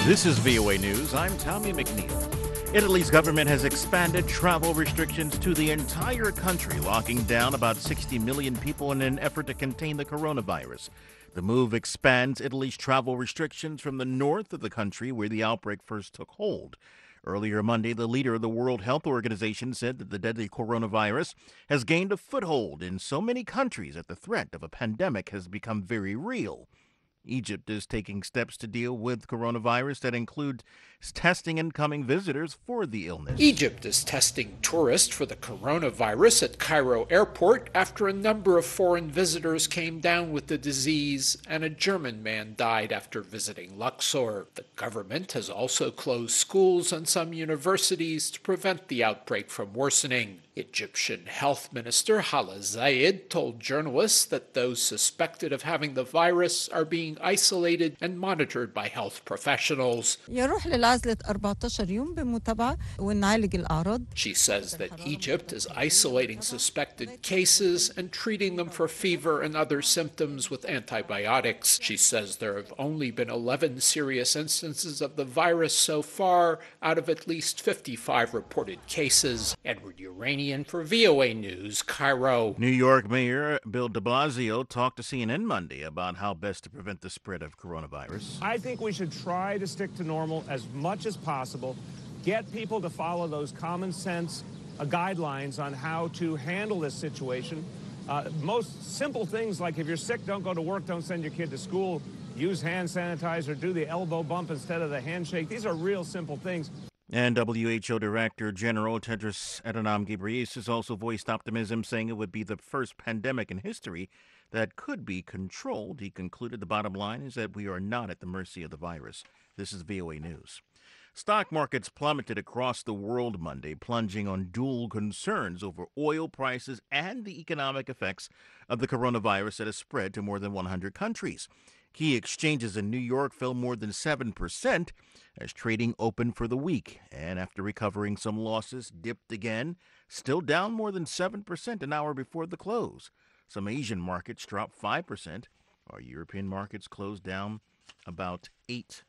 This is VOA News. I'm Tommy McNeil. Italy's government has expanded travel restrictions to the entire country, locking down about 60 million people in an effort to contain the coronavirus. The move expands Italy's travel restrictions from the north of the country, where the outbreak first took hold. Earlier Monday, the leader of the World Health Organization said that the deadly coronavirus has gained a foothold in so many countries that the threat of a pandemic has become very real. Egypt is taking steps to deal with coronavirus that include testing incoming visitors for the illness. Egypt is testing tourists for the coronavirus at Cairo airport after a number of foreign visitors came down with the disease and a German man died after visiting Luxor. The government has also closed schools and some universities to prevent the outbreak from worsening. Egyptian Health Minister Hala Zayed told journalists that those suspected of having the virus are being isolated and monitored by health professionals. She says that Egypt is isolating suspected cases and treating them for fever and other symptoms with antibiotics. She says there have only been 11 serious instances of the virus so far out of at least 55 reported cases. Edward Uranian for VOA News, Cairo. New York Mayor Bill de Blasio talked to CNN Monday about how best to prevent the spread of coronavirus. I think we should try to stick to normal as much as possible, get people to follow those common sense guidelines on how to handle this situation. Most simple things like if you're sick, don't go to work, don't send your kid to school, use hand sanitizer, do the elbow bump instead of the handshake. These are real simple things. And WHO Director General Tedros Adhanom Ghebreyesus also voiced optimism, saying it would be the first pandemic in history that could be controlled. He concluded the bottom line is that we are not at the mercy of the virus. This is VOA News. Stock markets plummeted across the world Monday, plunging on dual concerns over oil prices and the economic effects of the coronavirus that has spread to more than 100 countries. Key exchanges in New York fell more than 7% as trading opened for the week, and after recovering some losses, dipped again, still down more than 7% an hour before the close. Some Asian markets dropped 5%. Our European markets closed down about 8%.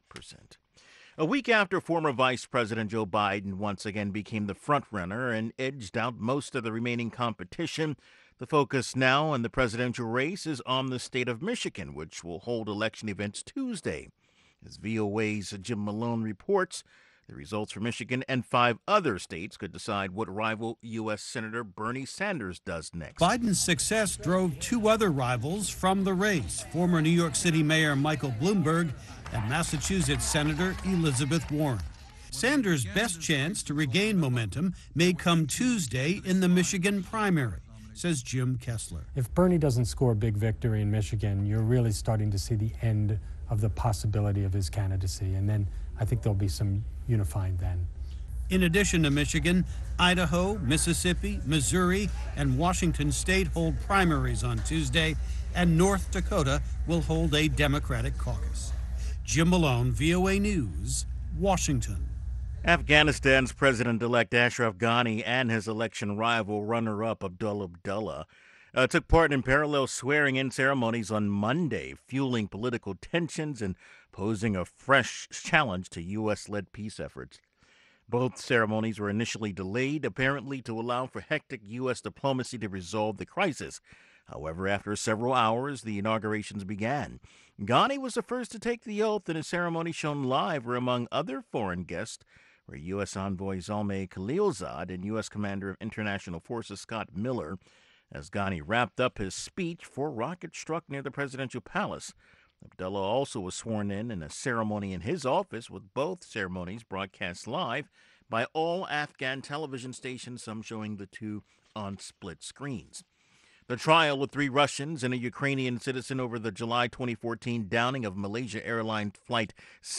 A week after former Vice President Joe Biden once again became the frontrunner and edged out most of the remaining competition, the focus now in the presidential race is on the state of Michigan, which will hold election events Tuesday. As VOA's Jim Malone reports, the results for Michigan and 5 other states could decide what rival U.S. Senator Bernie Sanders does next. Biden's success drove 2 other rivals from the race, former New York City Mayor Michael Bloomberg and Massachusetts Senator Elizabeth Warren. Sanders' best chance to regain momentum may come Tuesday in the Michigan primary, says Jim Kessler. If Bernie doesn't score a big victory in Michigan, you're really starting to see the end of the possibility of his candidacy, and then I think there'll be some unifying then. In addition to Michigan, Idaho, Mississippi, Missouri, and Washington State hold primaries on Tuesday, and North Dakota will hold a Democratic caucus. Jim Malone, VOA News, Washington. Afghanistan's President-elect Ashraf Ghani and his election rival, runner-up Abdullah Abdullah, took part in parallel swearing-in ceremonies on Monday, fueling political tensions and posing a fresh challenge to U.S.-led peace efforts. Both ceremonies were initially delayed, apparently to allow for hectic U.S. diplomacy to resolve the crisis. However, after several hours, the inaugurations began. Ghani was the first to take the oath in a ceremony shown live where, among other foreign guests, were U.S. Envoy Zalmay Khalilzad and U.S. Commander of International Forces Scott Miller. As Ghani wrapped up his speech, 4 rockets struck near the presidential palace. Abdullah also was sworn in a ceremony in his office, with both ceremonies broadcast live by all Afghan television stations, some showing the two on split screens. The trial of 3 Russians and a Ukrainian citizen over the July 2014 downing of Malaysia Airlines Flight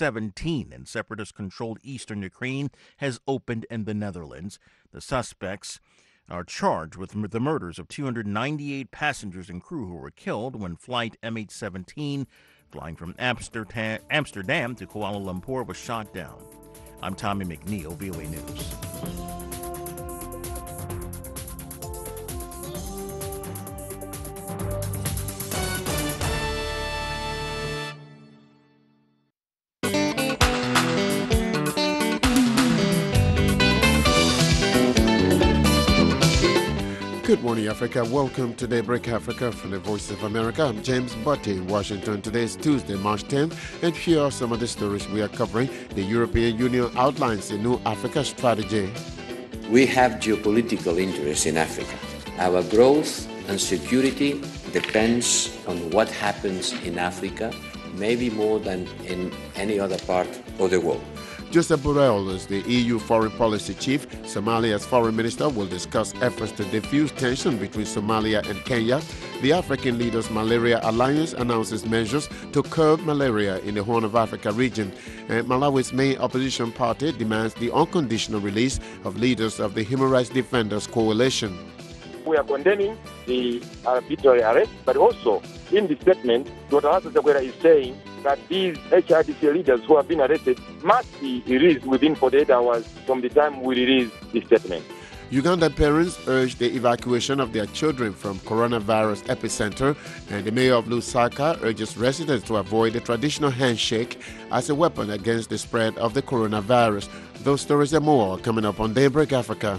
17 in separatist-controlled eastern Ukraine has opened in the Netherlands. The suspects are charged with the murders of 298 passengers and crew who were killed when flight MH17, flying from Amsterdam to Kuala Lumpur, was shot down. I'm Tommy McNeil, VOA News. Good morning, Africa. Welcome to Daybreak Africa from the Voice of America. I'm James Butte in Washington. Today is Tuesday, March 10th, and here are some of the stories we are covering. The European Union outlines a new Africa strategy. We have geopolitical interests in Africa. Our growth and security depends on what happens in Africa, maybe more than in any other part of the world. Joseph Borrell is the EU foreign policy chief. Somalia's foreign minister will discuss efforts to defuse tension between Somalia and Kenya. The African Leaders Malaria Alliance announces measures to curb malaria in the Horn of Africa region. And Malawi's main opposition party demands the unconditional release of leaders of the Human Rights Defenders Coalition. We are condemning the arbitrary arrest, but also in the statement, Dr. Hassan Chakwera is saying that these HRDC leaders who have been arrested must be released within 48 hours from the time we release the statement. Uganda parents urge the evacuation of their children from coronavirus epicenter, and the mayor of Lusaka urges residents to avoid the traditional handshake as a weapon against the spread of the coronavirus. Those stories and more coming up on Daybreak Africa.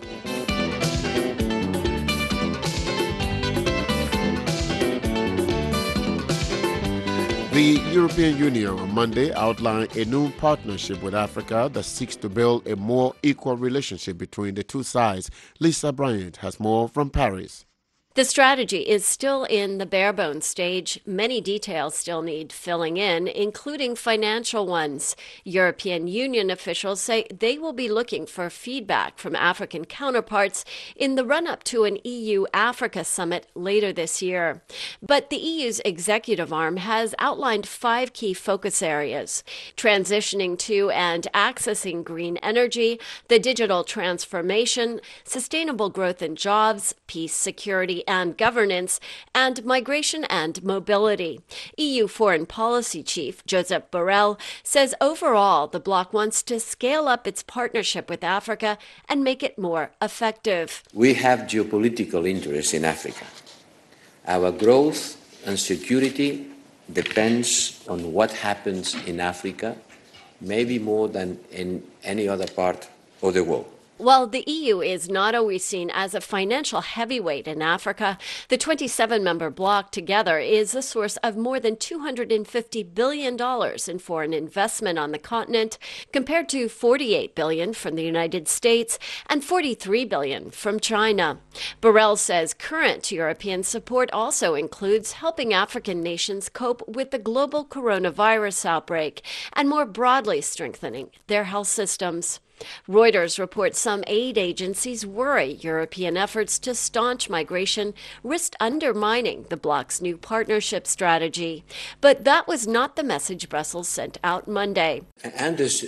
The European Union on Monday outlined a new partnership with Africa that seeks to build a more equal relationship between the two sides. Lisa Bryant has more from Paris. The strategy is still in the bare bones stage. Many details still need filling in, including financial ones. European Union officials say they will be looking for feedback from African counterparts in the run-up to an EU-Africa summit later this year. But the EU's executive arm has outlined 5 key focus areas: transitioning to and accessing green energy, the digital transformation, sustainable growth and jobs, peace, security, and governance, and migration and mobility. EU Foreign Policy Chief Joseph Borrell says overall the bloc wants to scale up its partnership with Africa and make it more effective. We have geopolitical interests in Africa. Our growth and security depends on what happens in Africa, maybe more than in any other part of the world. While the EU is not always seen as a financial heavyweight in Africa, the 27-member bloc together is a source of more than $250 billion in foreign investment on the continent, compared to $48 billion from the United States and $43 billion from China. Borrell says current European support also includes helping African nations cope with the global coronavirus outbreak and more broadly strengthening their health systems. Reuters reports some aid agencies worry European efforts to staunch migration risk undermining the bloc's new partnership strategy. But that was not the message Brussels sent out Monday. Un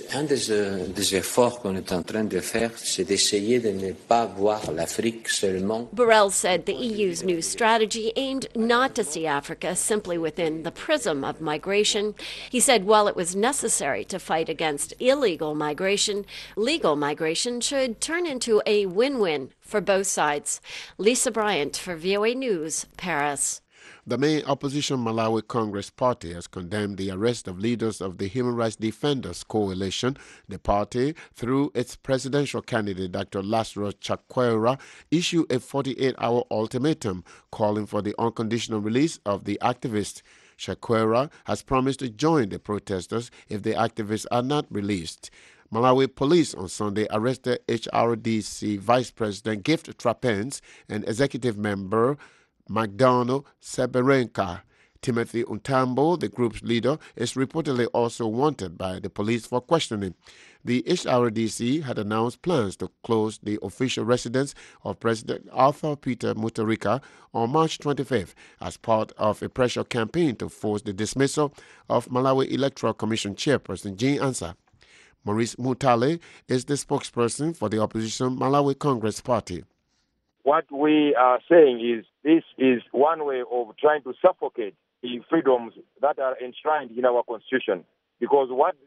des efforts qu'on est en train de faire, c'est d'essayer de ne pas voir l'Afrique seulement. Borrell said the EU's new strategy aimed not to see Africa simply within the prism of migration. He said while it was necessary to fight against illegal migration, legal migration should turn into a win-win for both sides. Lisa Bryant for VOA News, Paris. The main opposition Malawi Congress Party has condemned the arrest of leaders of the Human Rights Defenders Coalition. The party, through its presidential candidate Dr. Lazarus Chakwera, issued a 48-hour ultimatum calling for the unconditional release of the activists. Chakwera has promised to join the protesters if the activists are not released. Malawi police on Sunday arrested HRDC Vice President Gift Trapens and executive member McDonald Seberenka. Timothy Untambo, the group's leader, is reportedly also wanted by the police for questioning. The HRDC had announced plans to close the official residence of President Arthur Peter Mutharika on March 25th as part of a pressure campaign to force the dismissal of Malawi Electoral Commission Chairperson Jean Ansa. Maurice Mutale is the spokesperson for the opposition Malawi Congress Party. What we are saying is this is one way of trying to suffocate the freedoms that are enshrined in our constitution, because what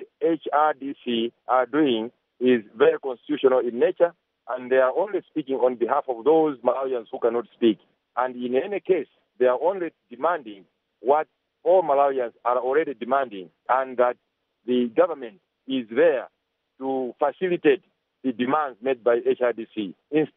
HRDC are doing is very constitutional in nature, and they are only speaking on behalf of those Malawians who cannot speak. And in any case, they are only demanding what all Malawians are already demanding, and that the government is there to facilitate the demands made by HRDC instead of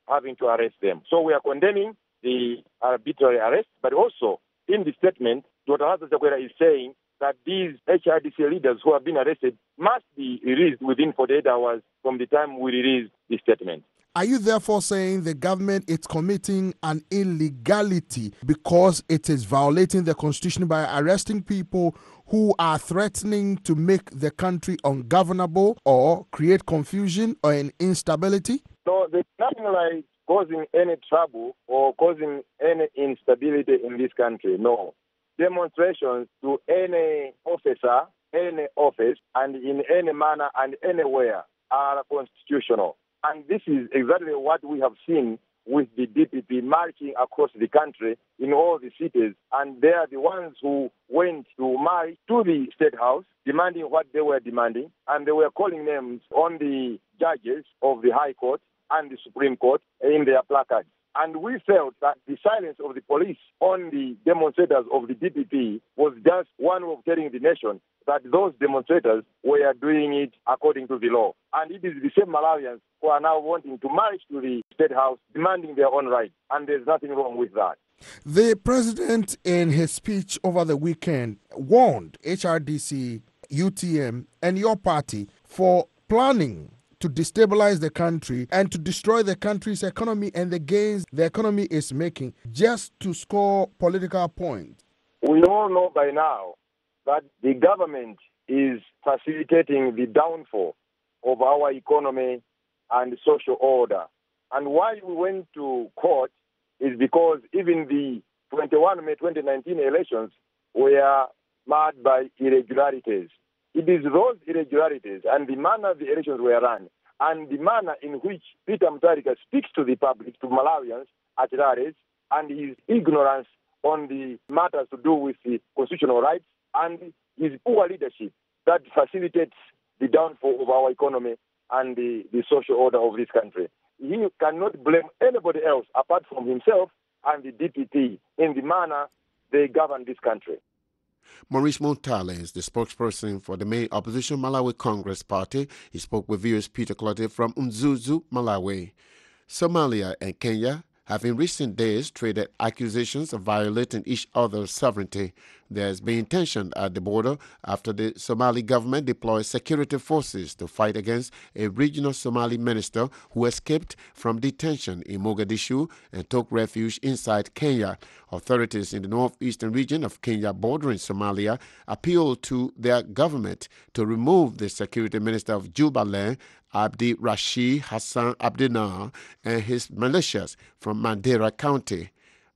having to arrest them. So we are condemning the arbitrary arrest, but also in the statement, Dr. Hassan Chakwera is saying that these HRDC leaders who have been arrested must be released within 48 hours from the time we release the statement. Are you therefore saying the government is committing an illegality because it is violating the constitution by arresting people who are threatening to make the country ungovernable or create confusion or an instability? No, there's nothing like causing any trouble or causing any instability in this country, no. Demonstrations to any officer, any office, and in any manner and anywhere are constitutional. And this is exactly what we have seen with the DPP marching across the country in all the cities. And they are the ones who went to march to the State House, demanding what they were demanding. And they were calling names on the judges of the High Court and the Supreme Court in their placards. And we felt that the silence of the police on the demonstrators of the DPP was just one way of telling the nation that those demonstrators were doing it according to the law. And it is the same Malawians who are now wanting to march to the State House, demanding their own rights. And there's nothing wrong with that. The president, in his speech over the weekend, warned HRDC, UTM, and your party for planning to destabilize the country and to destroy the country's economy and the gains the economy is making just to score political points. We all know by now that the government is facilitating the downfall of our economy and social order. And why we went to court is because even the 21 May 2019 elections were marred by irregularities. It is those irregularities and the manner the elections were run and the manner in which Peter Mutharika speaks to the public, to Malawians at large, and his ignorance on the matters to do with the constitutional rights and his poor leadership that facilitates the downfall of our economy and the social order of this country. He cannot blame anybody else apart from himself and the DPP in the manner they govern this country. Maurice Montale is the spokesperson for the main opposition Malawi Congress Party. He spoke with viewers Peter Clotte from Mzuzu, Malawi. Somalia and Kenya have in recent days traded accusations of violating each other's sovereignty. There has been tension at the border after the Somali government deployed security forces to fight against a regional Somali minister who escaped from detention in Mogadishu and took refuge inside Kenya. Authorities in the northeastern region of Kenya bordering Somalia appealed to their government to remove the security minister of Jubaland, Abdi Rashid Hassan Abdinar, and his militias from Mandera County.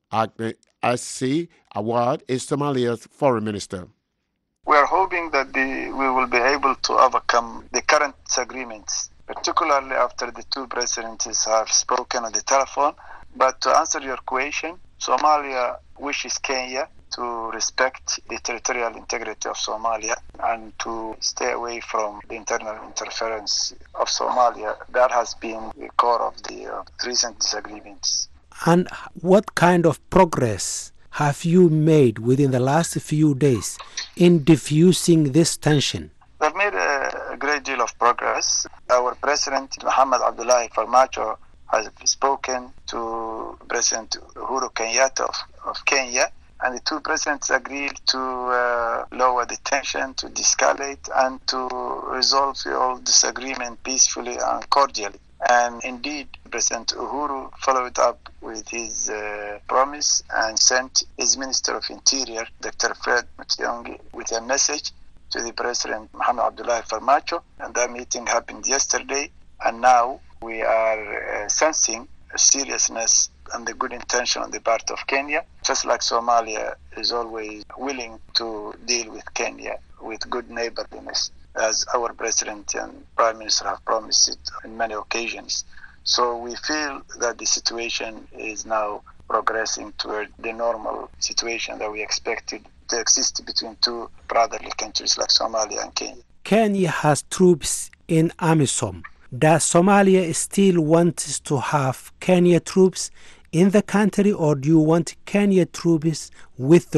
Assi Awad is Somalia's foreign minister. We are hoping that we will be able to overcome the current disagreements, particularly after the two presidents have spoken on the telephone. But to answer your question, Somalia wishes Kenya to respect the territorial integrity of Somalia and to stay away from the internal interference of Somalia. That has been the core of the recent disagreements. And what kind of progress have you made within the last few days in diffusing this tension? We've made a great deal of progress. Our President, Mohamed Abdullahi Farmajo, has spoken to President Uhuru Kenyatta of Kenya, and the two presidents agreed to lower the tension, to de-escalate, and to resolve all disagreement peacefully and cordially. And indeed, President Uhuru followed up with his promise and sent his Minister of Interior, Dr. Fred Matiang'i, with a message to the President Mohamed Abdullahi Farmajo. And that meeting happened yesterday. And now we are sensing a seriousness and the good intention on the part of Kenya, just like Somalia is always willing to deal with Kenya with good neighborliness, as our President and Prime Minister have promised it on many occasions. So we feel that the situation is now progressing toward the normal situation that we expected to exist between two brotherly countries like Somalia and Kenya. Kenya has troops in AMISOM. Does Somalia still want to have Kenya troops in the country, or do you want Kenya troops withdrawn?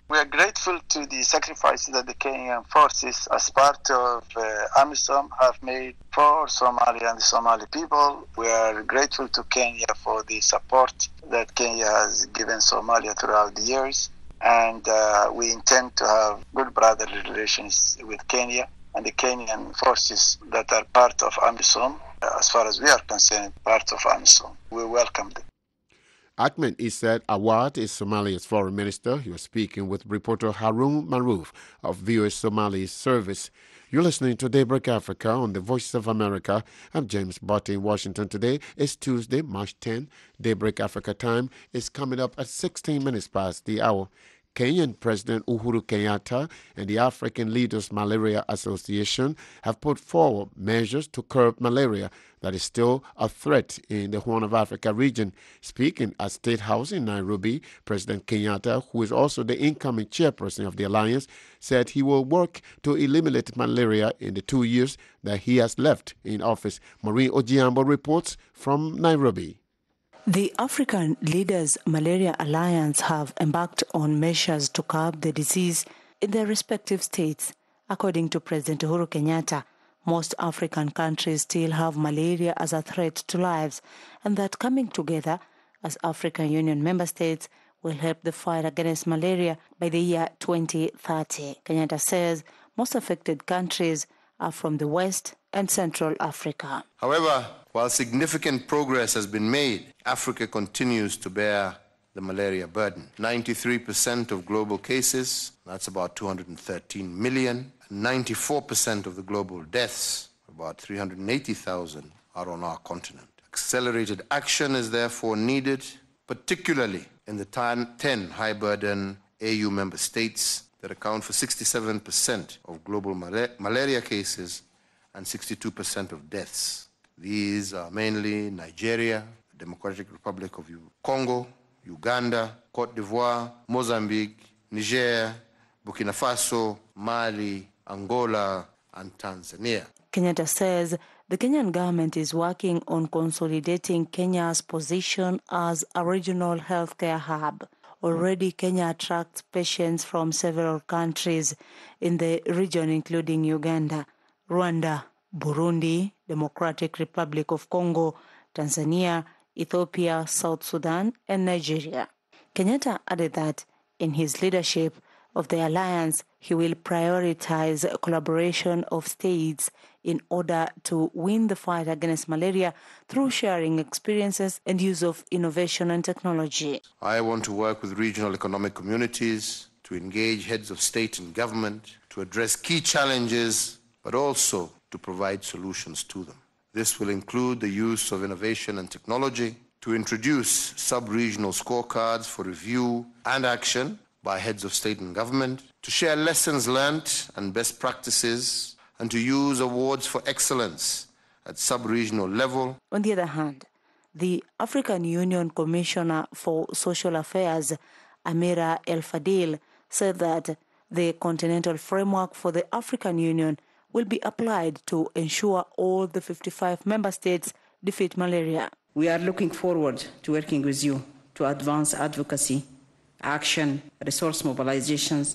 We are grateful to the sacrifices that the Kenyan forces as part of AMISOM have made for Somalia and the Somali people. We are grateful to Kenya for the support that Kenya has given Somalia throughout the years. And we intend to have good brotherly relations with Kenya and the Kenyan forces that are part of AMISOM. As far as we are concerned, part of AMISOM. We welcome them. Ahmed Issad Awad is Somalia's foreign minister. He was speaking with reporter Harun Maruf of VOA Somali Service. You're listening to Daybreak Africa on the Voice of America. I'm James Botte in Washington today. It's Tuesday, March 10. Daybreak Africa time is coming up at 16 minutes past the hour. Kenyan President Uhuru Kenyatta and the African Leaders Malaria Association have put forward measures to curb malaria that is still a threat in the Horn of Africa region. Speaking at State House in Nairobi, President Kenyatta, who is also the incoming chairperson of the alliance, said he will work to eliminate malaria in the 2 years that he has left in office. Maureen Ojiambo reports from Nairobi. The African Leaders Malaria Alliance have embarked on measures to curb the disease in their respective states. According to President Uhuru Kenyatta, most African countries still have malaria as a threat to lives, and that coming together as African Union member states will help the fight against malaria by the year 2030. Kenyatta says most affected countries are from the West and Central Africa. However, while significant progress has been made, Africa continues to bear the malaria burden. 93% of global cases, that's about 213 million, 94% of the global deaths, about 380,000, are on our continent. Accelerated action is therefore needed, particularly in the 10 high-burden AU member states that account for 67% of global malaria cases and 62% of deaths. These are mainly Nigeria, the Democratic Republic of Congo, Uganda, Cote d'Ivoire, Mozambique, Niger, Burkina Faso, Mali, Angola, and Tanzania. Kenyatta says the Kenyan government is working on consolidating Kenya's position as a regional healthcare hub. Already, Kenya attracts patients from several countries in the region, including Uganda, Rwanda, Burundi, Democratic Republic of Congo, Tanzania, Ethiopia, South Sudan, and Nigeria. Kenyatta added that in his leadership of the alliance, he will prioritize collaboration of states in order to win the fight against malaria through sharing experiences and use of innovation and technology. I want to work with regional economic communities to engage heads of state and government to address key challenges, but also to provide solutions to them. This will include the use of innovation and technology to introduce sub-regional scorecards for review and action by heads of state and government, to share lessons learned and best practices, and to use awards for excellence at sub-regional level. On the other hand, the African Union Commissioner for Social Affairs, Amira El Fadil, said that the continental framework for the African Union will be applied to ensure all the 55 member states defeat malaria. We are looking forward to working with you to advance advocacy, action, resource mobilizations,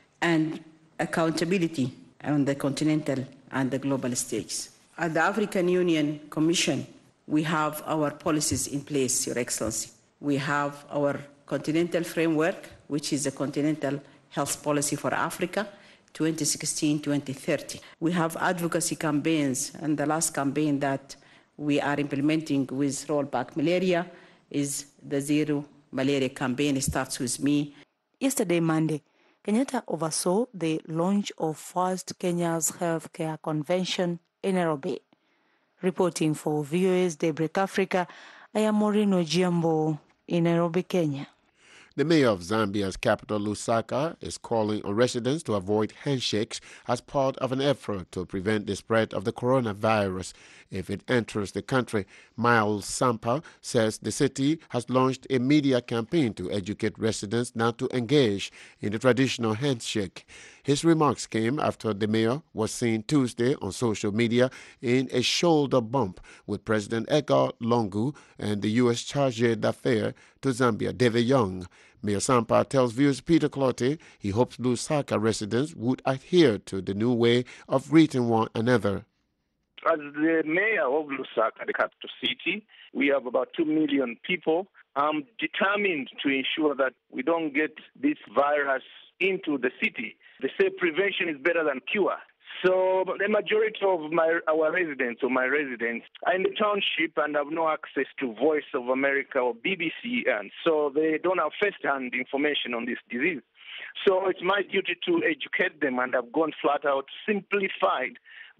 and accountability on the continental and the global stage. At the African Union Commission, we have our policies in place, Your Excellency. We have our continental framework, which is the Continental Health Policy for Africa, 2016-2030. We have advocacy campaigns, and the last campaign that we are implementing with Rollback Malaria is the Zero Malaria campaign. It starts with me. Yesterday, Monday, Kenyatta oversaw the launch of First Kenya's Healthcare Convention in Nairobi. Reporting for VOA's Daybreak Africa, I am Maureen Ojiambo in Nairobi, Kenya. The mayor of Zambia's capital, Lusaka, is calling on residents to avoid handshakes as part of an effort to prevent the spread of the coronavirus if it enters the country. Miles Sampa says the city has launched a media campaign to educate residents not to engage in the traditional handshake. His remarks came after the mayor was seen Tuesday on social media in a shoulder bump with President Edgar Lungu and the U.S. Chargé d'Affaires to Zambia, David Young. Mayor Sampah tells viewers Peter Clottey he hopes Lusaka residents would adhere to the new way of greeting one another. As the mayor of Lusaka, the capital city, we have about 2 million people. I'm determined to ensure that we don't get this virus into the city. They say prevention is better than cure. So the majority of our residents or my residents are in the township and have no access to Voice of America or BBC, and so they don't have first-hand information on this disease. So it's my duty to educate them, and I've gone flat out simplified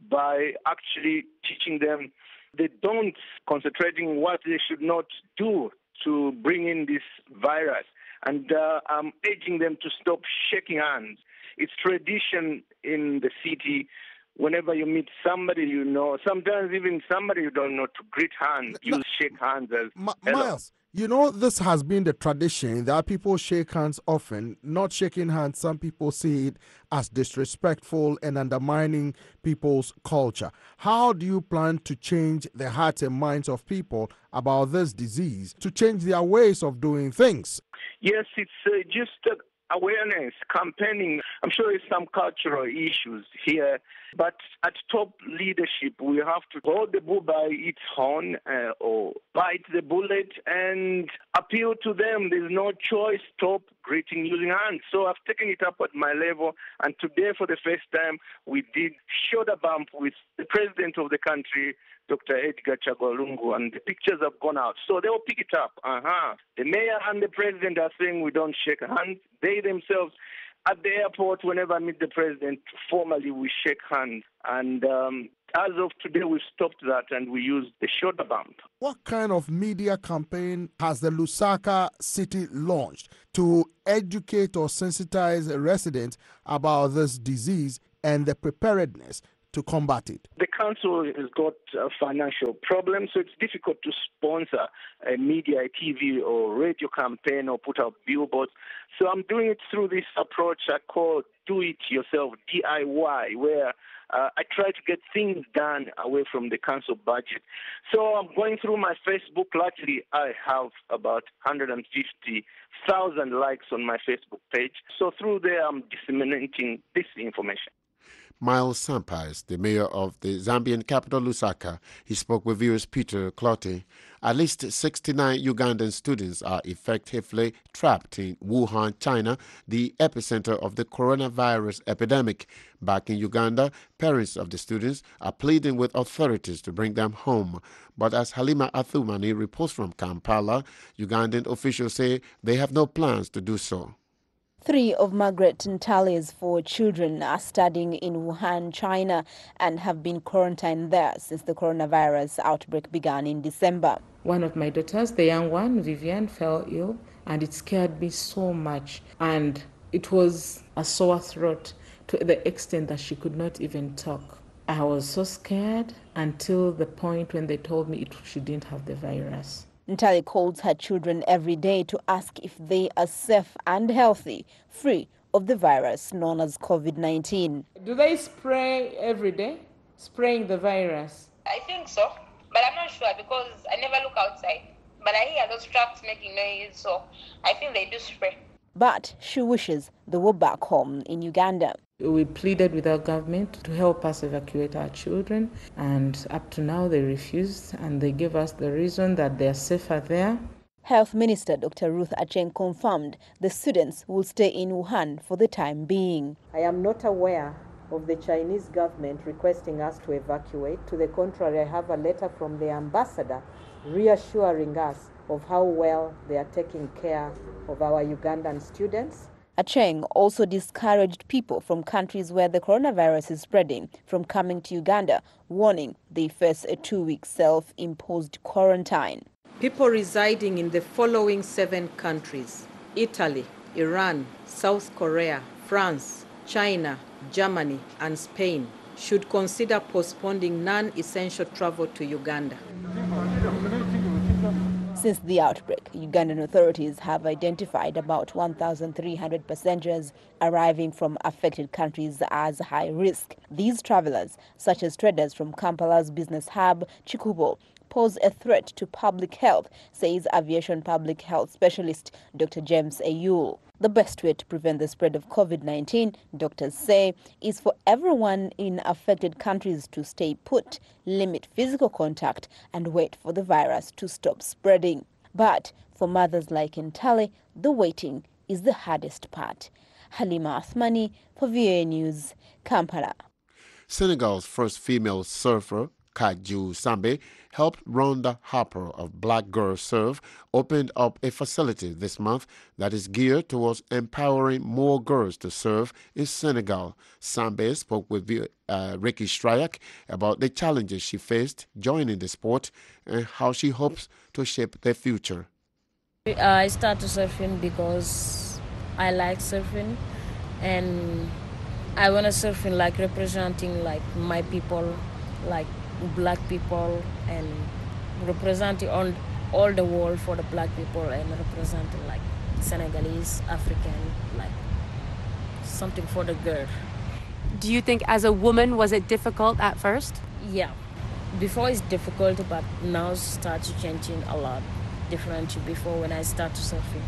by actually teaching them they don't concentrating what they should not do to bring in this virus. And I'm urging them to stop shaking hands. It's tradition in the city. Whenever you meet somebody you know, sometimes even somebody you don't know, to greet hands, you shake hands as hello. Miles, you know, this has been the tradition that people shake hands often. Not shaking hands, some people see it as disrespectful and undermining people's culture. How do you plan to change the hearts and minds of people about this disease, to change their ways of doing things? Yes, it's just awareness, campaigning. I'm sure there's some cultural issues here, but at top leadership, we have to hold the bull by its horn or bite the bullet and appeal to them. There's no choice. Stop greeting using hands. So I've taken it up at my level, and today for the first time, we did shoulder bump with the president of the country, Dr. Edgar Chagwa Lungu, and the pictures have gone out. So they'll pick it up. The mayor and the president are saying we don't shake hands. They themselves, at the airport, whenever I meet the president, formally we shake hands. And as of today, we've stopped that and we use the shoulder bump. What kind of media campaign has the Lusaka city launched to educate or sensitize residents about this disease and the preparedness to combat it? The council has got financial problems, so it's difficult to sponsor a media, a TV or radio campaign or put out billboards. So I'm doing it through this approach I call do-it-yourself, DIY, where I try to get things done away from the council budget. So I'm going through my Facebook. Luckily, I have about 150,000 likes on my Facebook page. So through there, I'm disseminating this information. Miles Sampah is the mayor of the Zambian capital, Lusaka. He spoke with viewers Peter Clottey. At least 69 Ugandan students are effectively trapped in Wuhan, China, the epicenter of the coronavirus epidemic. Back in Uganda, parents of the students are pleading with authorities to bring them home. But as Halima Athumani reports from Kampala, Ugandan officials say they have no plans to do so. 3 of Margaret Ntali's 4 children are studying in Wuhan, China, and have been quarantined there since the coronavirus outbreak began in December. One of my daughters, the young one, Vivian, fell ill, and it scared me so much. And it was a sore throat to the extent that she could not even talk. I was so scared until the point when they told me she didn't have the virus. Ntali calls her children every day to ask if they are safe and healthy, free of the virus known as COVID-19. Do they spray every day, spraying the virus? I think so, but I'm not sure because I never look outside. But I hear those trucks making noise, so I think they do spray. But she wishes they were back home in Uganda. We pleaded with our government to help us evacuate our children, and up to now they refused, and they gave us the reason that they are safer there. Health Minister Dr. Ruth Acheng confirmed the students will stay in Wuhan for the time being. I am not aware of the Chinese government requesting us to evacuate. To the contrary, I have a letter from the ambassador reassuring us of how well they are taking care of our Ugandan students. Acheng also discouraged people from countries where the coronavirus is spreading from coming to Uganda, warning they face a 2-week self-imposed quarantine. People residing in the following 7 countries: Italy, Iran, South Korea, France, China, Germany, and Spain should consider postponing non-essential travel to Uganda. Since the outbreak, Ugandan authorities have identified about 1,300 passengers arriving from affected countries as high risk. These travelers, such as traders from Kampala's business hub, Chikubo, pose a threat to public health, says aviation public health specialist Dr. James Ayul. The best way to prevent the spread of COVID-19, doctors say, is for everyone in affected countries to stay put, limit physical contact, and wait for the virus to stop spreading. But for mothers like Ntale, the waiting is the hardest part. Halima Athmani for VOA News, Kampala. Senegal's first female surfer, Kaju Sambe, helped Rhonda Harper of Black Girls Surf open up a facility this month that is geared towards empowering more girls to surf in Senegal. Sambe spoke with Ricky Stryak about the challenges she faced joining the sport and how she hopes to shape their future. I started surfing because I like surfing and I want to surfing like representing like my people, like black people, and representing on all the world for the black people and representing like Senegalese, African, like something for the girl. Do you think as a woman was it difficult at first? Yeah, before it's difficult, but now it's started changing a lot different to before when I started surfing.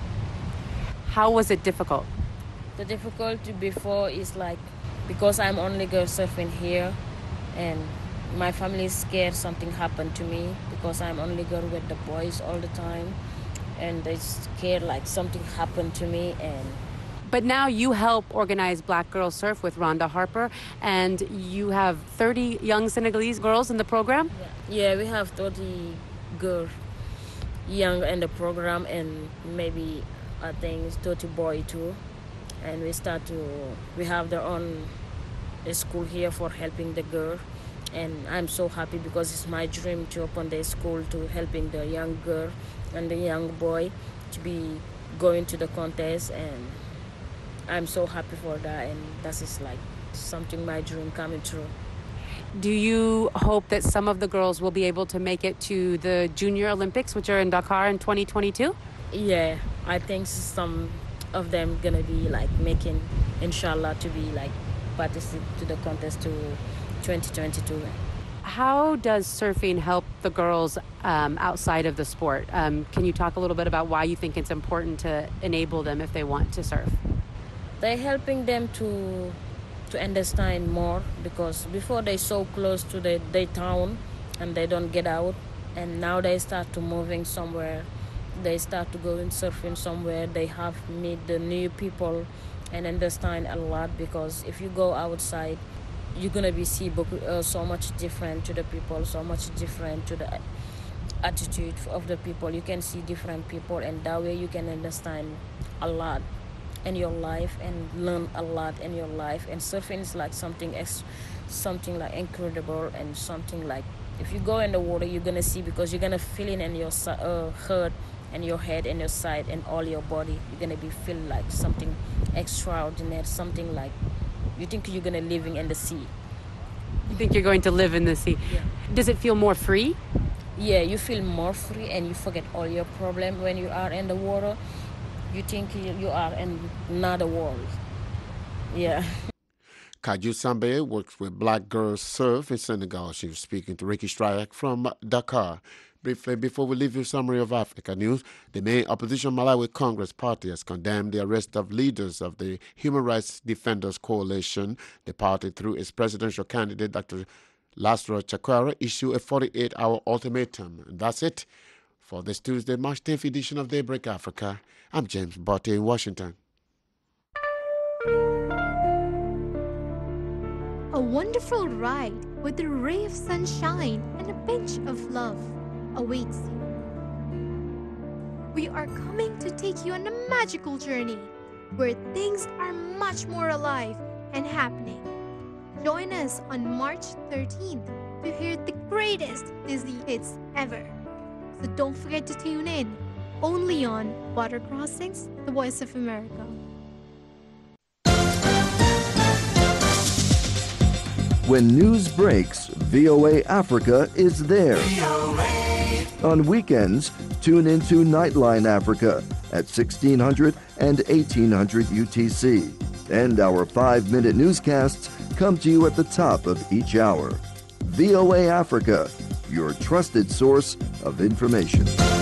How was it difficult? The difficulty before is like because I'm only girl surfing here and my family is scared something happened to me because I'm only girl with the boys all the time and they scared like something happened to me. And but now you help organize Black Girls Surf with Rhonda Harper, and you have 30 young Senegalese girls in the program? Yeah, we have 30 girls young in the program and maybe I think it's 30 boy too. And we have their own school here for helping the girl. And I'm so happy because it's my dream to open the school to helping the young girl and the young boy to be going to the contest. And I'm so happy for that. And that is like something my dream coming true. Do you hope that some of the girls will be able to make it to the Junior Olympics, which are in Dakar in 2022? Yeah, I think some of them gonna be like making, inshallah, to be like participate to the contest to 2022. How does surfing help the girls outside of the sport? Can you talk a little bit about why you think it's important to enable them if they want to surf? They're helping them to understand more because before they're so close to their town and they don't get out, and now they start to moving somewhere. They start to go and surfing somewhere. They have meet the new people and understand a lot because if you go outside, you're gonna be see so much different to the people, so much different to the attitude of the people. You can see different people, and that way you can understand a lot in your life and learn a lot in your life. And surfing is like something like incredible and something like if you go in the water, you're gonna see because you're gonna feel it in your heart and your head and your side and all your body. You're gonna be feel like something extraordinary, something like you think you're gonna living in the sea. You think you're going to live in the sea? Yeah. Does it feel more free? Yeah, you feel more free and you forget all your problem when you are in the water. You think you are in another world. Yeah. Kaju Sambe works with Black Girls Surf in Senegal. She was speaking to Ricky Stryak from Dakar. Briefly, before we leave you a summary of Africa news, the main opposition Malawi Congress Party has condemned the arrest of leaders of the Human Rights Defenders Coalition. The party, through its presidential candidate, Dr. Lasro Chakwera, issued a 48-hour ultimatum. And that's it for this Tuesday, March 10th edition of Daybreak Africa. I'm James Botte in Washington. A wonderful ride with a ray of sunshine and a pinch of love awaits you. We are coming to take you on a magical journey where things are much more alive and happening. Join us on March 13th to hear the greatest Disney hits ever. So don't forget to tune in, only on Water Crossings, The Voice of America. When news breaks, VOA Africa is there. On weekends, tune into Nightline Africa at 1600 and 1800 UTC. And our 5-minute newscasts come to you at the top of each hour. VOA Africa, your trusted source of information.